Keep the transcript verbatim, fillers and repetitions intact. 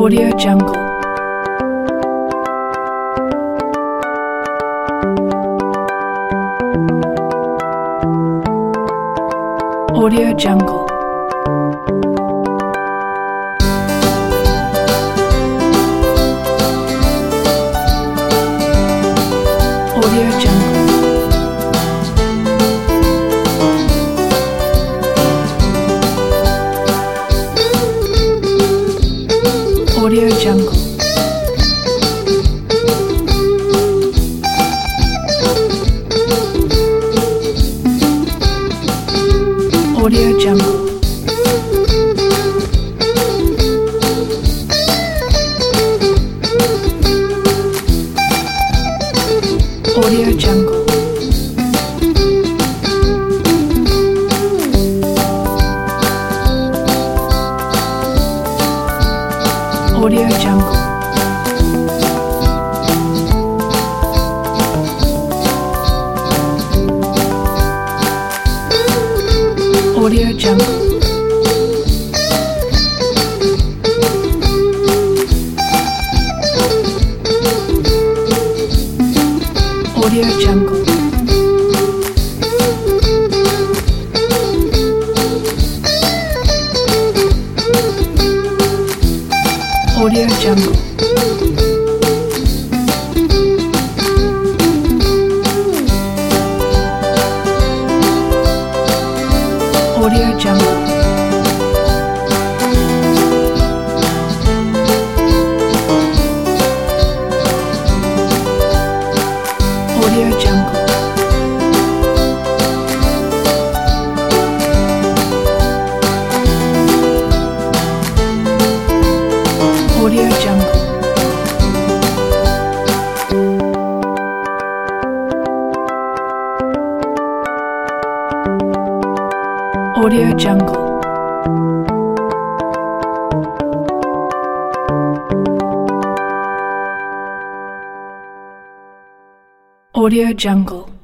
Audio Jungle. Audio Jungle. Audio Jungle. Audio Jungle. Audio Jungle. Audio Jungle. Audio Jungle. Audio Jungle. Audio Jungle. Audio Jungle. Audio Jungle. Audio Jungle. Audio Jungle. Audio Jungle. Audio Jungle.